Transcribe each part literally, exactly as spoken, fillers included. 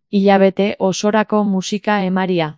Hilabete osorako musika emaria.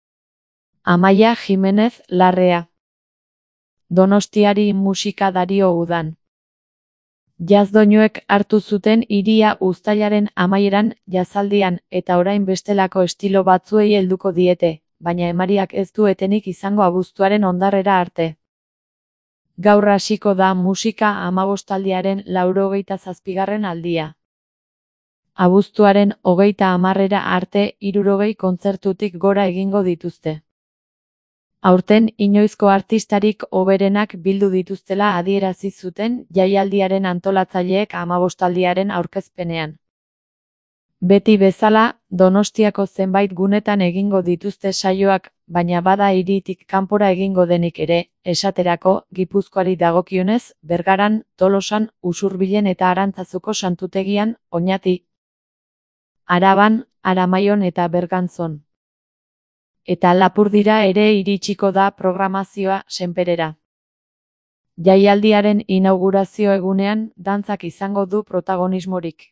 Amaia Jimenez Larrea. Donostiari musika dario udan. Jazdoinuek hartu zuten hiria uztailaren amaieran jazaldian eta orain bestelako estilo batzuei helduko diete, baina emariak ez du etenik izango abuztuaren ondarrera arte. Gaur hasiko da musika hamabostaldiaren laurogeita zazpigarren aldia. Abuztuaren hogeita hamarrera arte hirurogei kontzertutik gora egingo dituzte. Aurten inoizko artistarik hoberenak bildu dituztela adierazi zuten jaialdiaren antolatzaileek hamabostaldiaren aurkezpenean. Beti bezala, Donostiako zenbait gunetan egingo dituzte saioak, baina bada hiritik kanpora egingo denik ere, esaterako, Gipuzkoari dagokionez, Bergaran, Tolosan, Usurbilen eta Arantzazuko santutegian, Oñati, Araban, Aramaion eta Bergantzon. Eta Lapurdira ere iritsiko da programazioa Senperera. Jaialdiaren inaugurazio egunean dantzak izango du protagonismorik.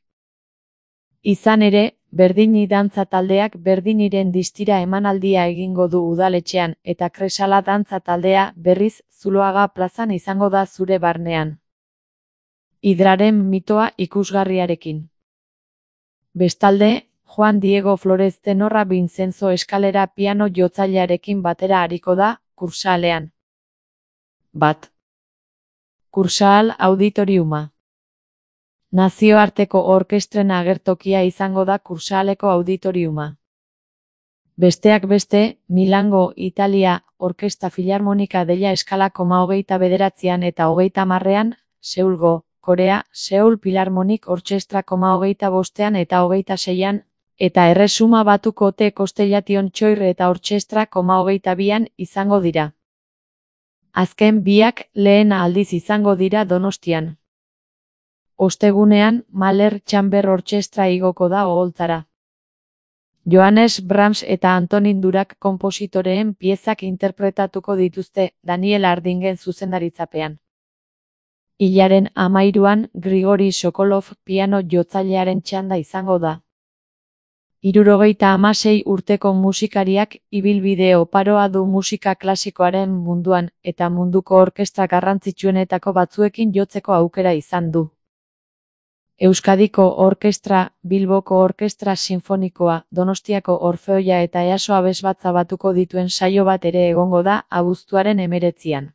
Izan ere, Berdini dantza taldeak Berdiniren distira emanaldia egingo du udaletxean eta Kresala dantza taldea berriz Zuloaga plazan izango da zure barnean. Hidraren mitoa ikusgarriarekin. Bestalde, Juan Diego Flores tenorra Vincenzo Eskalera piano jotzailearekin batera ariko da, Kursaalean. Bat. Kursaal Auditoriuma. Nazioarteko orkestren agertokia izango da Kursaaleko auditoriuma. Besteak beste, Milango, Italia, Orkesta Filarmonika Della Eskala koma hogeita bederatzian eta hogeita marrean, Seulgo, Korea, Seul Philharmonic Orchestra koma hogeita bostean eta hogeita seian, eta Erresuma Batuko Te Constellation Choir eta Orchestra koma hogeita bian izango dira. Azken biak lehen aldiz izango dira Donostian. Ostegunean, Mahler Chamber Orchestra igoko da oholtzara. Johannes Brahms eta Antonin Durack konpositoreen piezak interpretatuko dituzte Daniel Hardingen zuzendaritzapean. Hilaren hamairuan Grigori Sokolov piano jotzailearen txanda izango da. Hirurogeita hamasei urteko musikariak ibilbide oparoa du musika klasikoaren munduan eta munduko orkestra garrantzitsuenetako batzuekin jotzeko aukera izan du. Euskadiko Orkestra, Bilboko Orkestra Sinfonikoa, Donostiako Orfeoia eta Easo Abesbatza batuko dituen saio bat ere egongo da abuztuaren hemeretzian.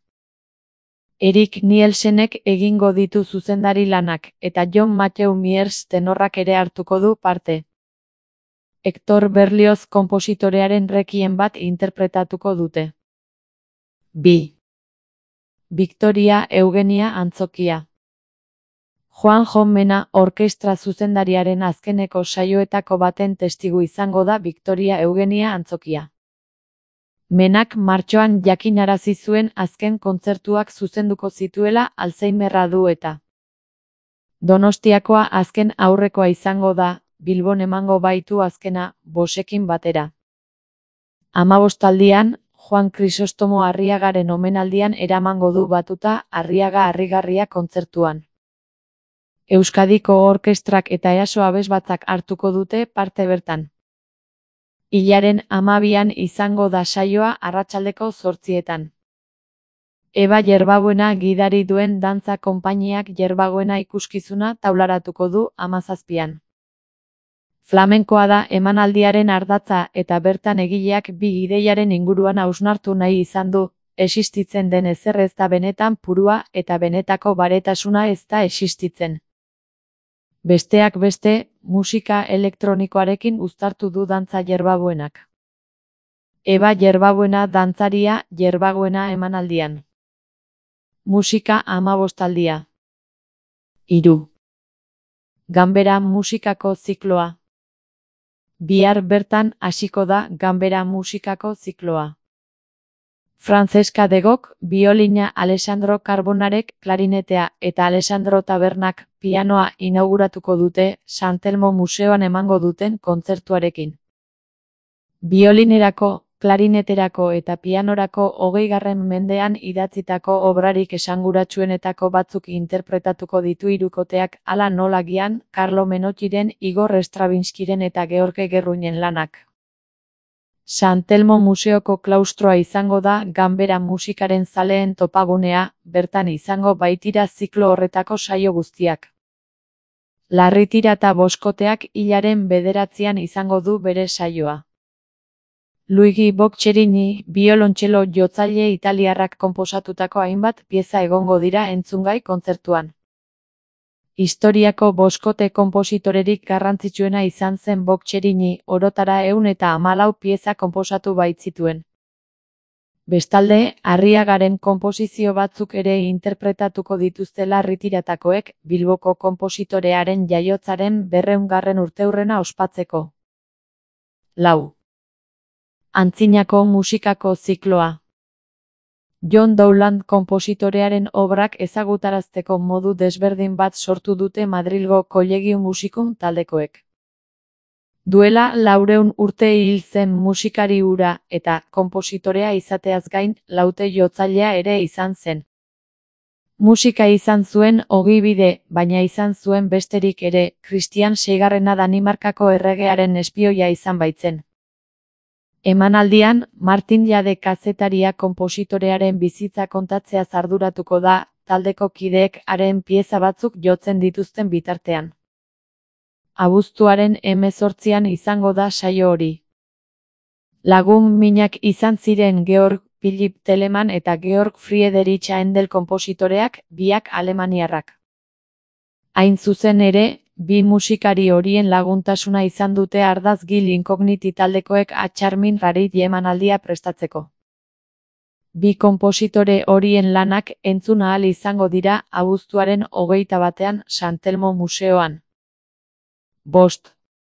Erik Nielsenek egingo ditu zuzendari lanak eta John Matthew Miers tenorrak ere hartuko du parte. Hector Berlioz konpositorearen rekien bat interpretatuko dute. Bi. Victoria Eugenia Antzokia. Juanjo Mena orkestra zuzendariaren azkeneko saioetako baten testigu izango da Victoria Eugenia Antzokia. Menak martxoan jakinarazi zuen azken kontzertuak zuzenduko zituela Alzheimerra du eta. Donostiakoa azken aurrekoa izango da, Bilbon emango baitu azkena, bosekin batera. Hamabostaldian, Juan Krisostomo Arriagaren omenaldian eramango du batuta Arriaga Harrigarria kontzertuan. Euskadiko Orkestrak eta Easo Abesbatzak hartuko dute parte bertan. Hilaren hamabian izango da saioa arratsaldeko zortzietan. Eba Yerbabuena gidari duen dantza konpainiak Yerbabuena ikuskizuna taularatuko du hamazazpian. Flamenkoa da emanaldiaren ardatza eta bertan egileak bi ideiaren inguruan hausnartu nahi izan du, existitzen den ezer ez da benetan purua eta benetako baretasuna ez da existitzen. Besteak beste, musika elektronikoarekin uztartu du dantza Yerbabuenak. Eba Yerbabuena dantzaria Yerbabuena emanaldian. Musika hamabostaldia. Hiru. Ganbera musikako zikloa. Bihar bertan hasiko da ganbera musikako zikloa. Francesca de Gok, biolina Alessandro Carbonarek klarinetea eta Alessandro Tabernak pianoa inauguratuko dute San Telmo Museoan emango duten kontzertuarekin. Biolinerako klarineterako eta pianorako hogeigarren mendean idatzitako obrarik esanguratsuenetako batzuk interpretatuko ditu hirukoteak, hala nola gian, Carlo Menottiren, Igor Stravinskiren eta George Gerruinen lanak. San Telmo museoko klaustroa izango da ganbera musikaren zaleen topagunea, bertan izango baitira ziklo horretako saio guztiak. Larritira eta boskoteak hilaren bederatzian izango du bere saioa. Luigi Boccherini, biolontxelo jotzaile italiarrak konposatutako hainbat pieza egongo dira entzungai kontzertuan. Historiako boskote konpositorerik garrantzitsuena izan zen Boccherini, orotara ehun eta hamalau pieza konposatu baitzituen. Bestalde, Arriagaren konposizio batzuk ere interpretatuko dituzte Larritiratakoek, Bilboko konpositorearen jaiotzaren berrehungarren urteurrena ospatzeko. Lau. Antzinako musikako zikloa. John Dowland konpositorearen obrak ezagutarazteko modu desberdin bat sortu dute Madrilgo Collegium Musicum taldekoek. Duela laurehun urte hil zen musikari hura eta konpositorea izateaz gain laute jotzailea ere izan zen. Musika izan zuen ogibide, baina izan zuen besterik ere, Christian seigarrena Danimarkako erregearen espioia izan baitzen. Emanaldian, Martin Jade kazetaria konpositorearen bizitza kontatzeaz arduratuko da, taldeko kideek haren pieza batzuk jotzen dituzten bitartean. Abuztuaren hemezortzian izango da saio hori. Lagun minak izan ziren Georg Philipp Telemann eta Georg Friedrich Händel konpositoreak, biak alemaniarrak. Hain zuzen ere, bi musikari horien laguntasuna izan dute ardaz Gil Incogniti taldekoek A Charming Rarity emanaldia prestatzeko. Bi konpositore horien lanak entzun ahal izango dira abuztuaren hogeita batean San Telmo museoan. Bost.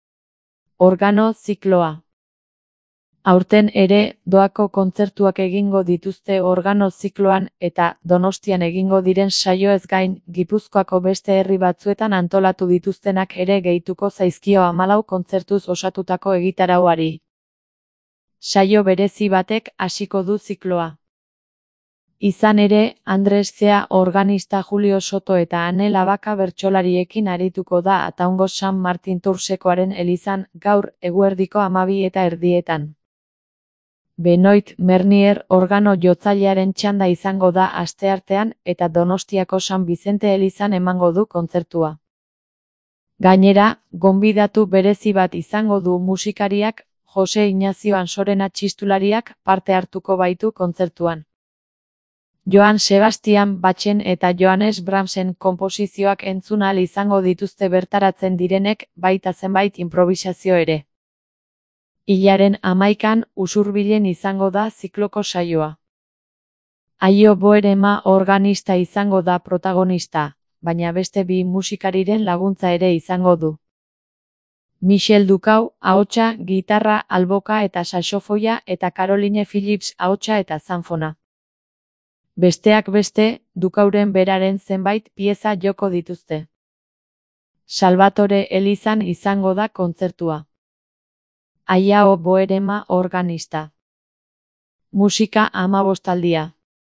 Organo zikloa. Aurten ere, doako kontzertuak egingo dituzte organo zikloan eta Donostian egingo diren saioez gain, Gipuzkoako beste herri batzuetan antolatu dituztenak ere gehituko zaizkio hamalau kontzertuz osatutako egitarauari. Saio berezi batek hasiko du zikloa. Izan ere, Andres Zea organista Julio Soto eta Ane Labaka bertsolariekin arituko da Ataungo San Martin Tursekoaren elizan gaur eguerdiko hamabi eta erdietan. Benoit Mernier organo jotzailearen txanda izango da asteartean eta Donostiako San Bizente elizan emango du kontzertua. Gainera, gonbidatu berezi bat izango du musikariak, Jose Ignacio Ansorena txistulariak parte hartuko baitu kontzertuan. Joan Sebastian Bachen eta Johannes Brahmsen konposizioak entzun ahal izango dituzte bertaratzen direnek, baita zenbait improvisazio ere. Hilaren hamaikan Usurbilen izango da zikloko saioa. Aio Boerema organista izango da protagonista, baina beste bi musikariren laguntza ere izango du. Michel Dukau, ahotsa, gitarra, alboka eta saxofoia eta Caroline Phillips ahotsa eta zanfona. Besteak beste, Dukauren beraren zenbait pieza joko dituzte. Salvatore elizan izango da kontzertua. Aiao Boerema organista. Musika hamabostaldia.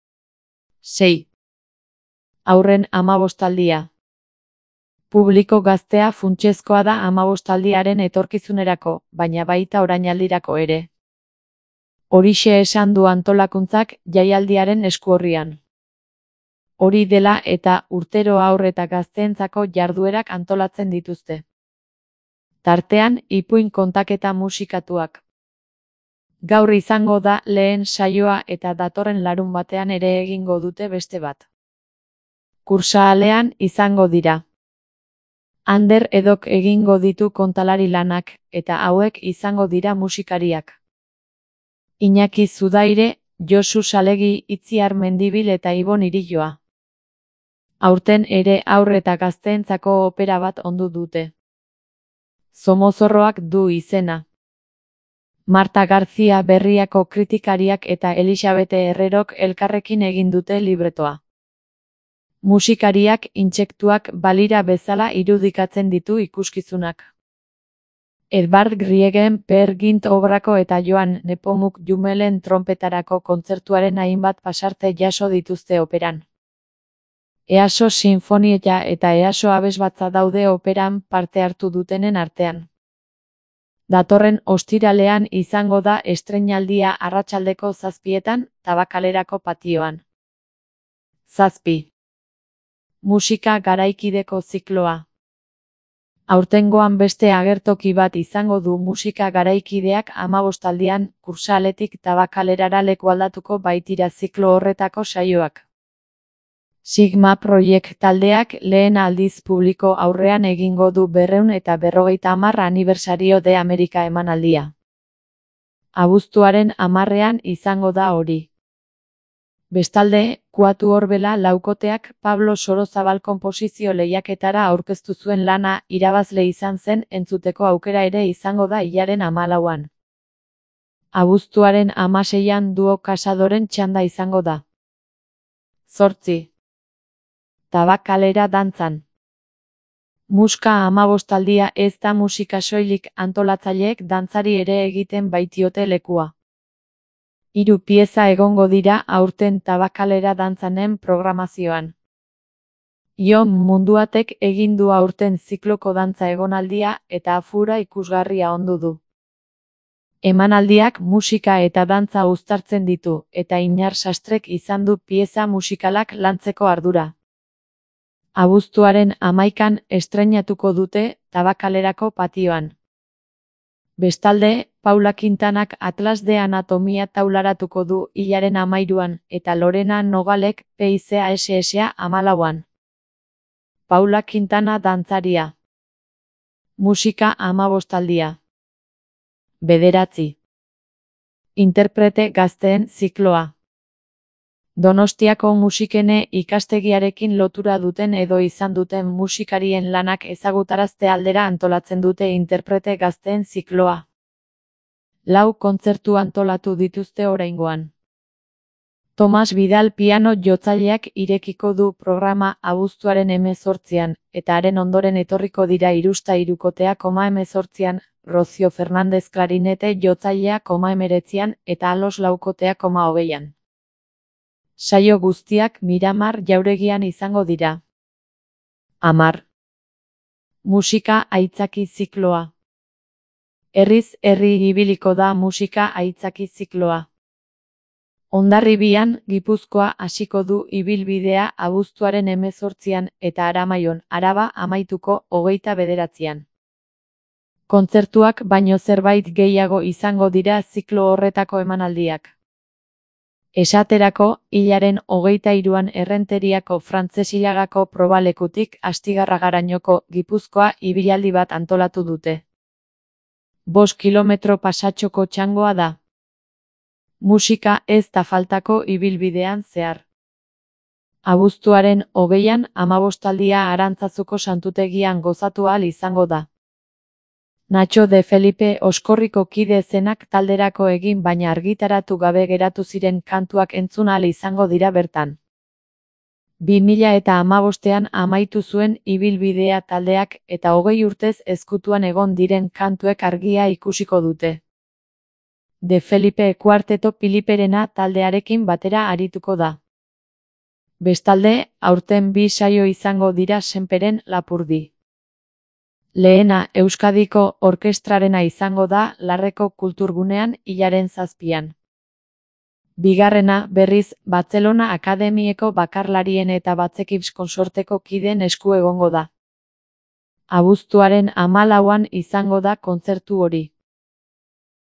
Sei. Haurren hamabostaldia. Publiko gaztea funtsezkoa da hamabostaldiaren etorkizunerako, baina baita orainaldirako ere. Horixe esan du antolakuntzak jaialdiaren eskuorrian. Hori dela eta urtero haur eta gazteentzako jarduerak antolatzen dituzte. Tartean, ipuin kontaketa musikatuak. Gaur izango da lehen saioa eta datorren larun batean ere egingo dute beste bat. Kursaalean izango dira. Ander Edok egingo ditu kontalari lanak, eta hauek izango dira musikariak. Iñaki Zudaire, Josu Salegi, Itziar Mendibil eta Ibon Irilloa. Aurten ere haur eta gazteentzako opera bat ondu dute. Zomozorroak du izena. Marta García Berriako kritikariak eta Elisabete Herrerok elkarrekin egin dute libretoa. Musikariak intsektuak balira bezala irudikatzen ditu ikuskizunak. Edvard Griegen Per Gynt obrako eta Joan Nepomuk Jumelen tronpetarako kontzertuaren hainbat pasarte jaso dituzte operan. Easo Sinfonietta eta Easo Abesbatza daude operan parte hartu dutenen artean. Datorren ostiralean izango da estreinaldia arratsaldeko zazpietan, Tabakalerako patioan. Zazpi. Musika garaikideko zikloa. Aurtengoan beste agertoki bat izango du musika garaikideak hamabostaldian, Kursaaletik Tabakalerara leku aldatuko baitira ziklo horretako saioak. Sigma Project taldeak lehen aldiz publiko aurrean egingo du berrehun eta berrogeita hamar anibersario de Amerika emanaldia. Abuztuaren hamarrean izango da hori. Bestalde, Kuatu Orbela laukoteak Pablo Sorozabal konposizio lehiaketara aurkeztu zuen lana irabazle izan zen entzuteko aukera ere izango da hilaren hamalauan. Abuztuaren hamaseian Duo Casadoren txanda izango da. Zortzi. Tabakalera dantzan. Muska hamabostaldia ez da musika soilik, antolatzaileek dantzari ere egiten baitiote lekua. Hiru pieza egongo dira aurten Tabakalera dantzanen programazioan. Jon Munduatek egin du aurten zikloko dantza egonaldia eta afura ikusgarria ondu du. Emanaldiak musika eta dantza uztartzen ditu, eta Iñar Sastrek izan du pieza musikalak lantzeko ardura. Abuztuaren hamaikan estreinatuko dute Tabakalerako patioan. Bestalde, Paula Quintanak Atlas de Anatomia taularatuko du hilaren hamairuan, eta Lorena Nogalek P I C A S S hamalauan. Paula Quintana dantzaria. Musika hamabostaldia. Bederatzi. Interprete gazteen zikloa. Donostiako musikene ikastegiarekin lotura duten edo izan duten musikarien lanak ezagutarazte aldera antolatzen dute interprete gazteen zikloa. Lau kontzertu antolatu dituzte oraingoan. Tomas Vidal piano jotzaileak irekiko du programa abuztuaren hemezortzian, eta haren ondoren etorriko dira Irusta hirukotea koma hemezortzian, Rocio Fernandez klarinete jotzailea koma hemeretzian eta Alos laukotea koma hogeian. Saio guztiak Miramar jauregian izango dira. Hamar. Musika aitzaki zikloa. Herriz herri ibiliko da musika aitzaki zikloa. Hondarribian, Gipuzkoa hasiko du ibilbidea abuztuaren hemezortzian eta Aramaion, Araba amaituko hogeita bederatzian. Kontzertuak baino zerbait gehiago izango dira ziklo horretako emanaldiak. Esaterako, hilaren hogeita hiruan Errenteriako Frantzesilagako probalekutik Astigarragarainoko Gipuzkoa ibilaldi bat antolatu dute. Bost kilometro pasatxoko txangoa da. Musika ez da faltako ibilbidean zehar. Abuztuaren hogeian hamabostaldia Arantzazuko santutegian gozatu ahal izango da. Nacho de Felipe Oskorriko kide zenak talderako egin baina argitaratu gabe geratu ziren kantuak entzun ahal izango dira bertan. bi mila eta hamabostean amaitu zuen ibilbidea taldeak eta hogei urtez ezkutuan egon diren kantuek argia ikusiko dute. De Felipe Kuarteto Piliperena taldearekin batera arituko da. Bestalde, aurten bi saio izango dira Senperen Lapurdi. Lehena Euskadiko orkestrarena izango da Larreko Kulturgunean hilaren zazpian. Bigarrena, berriz, Bartzelona Akademieko bakarlarien eta Batzekips konsorteko kideen esku egongo da. Abuztuaren hamalauan izango da kontzertu hori.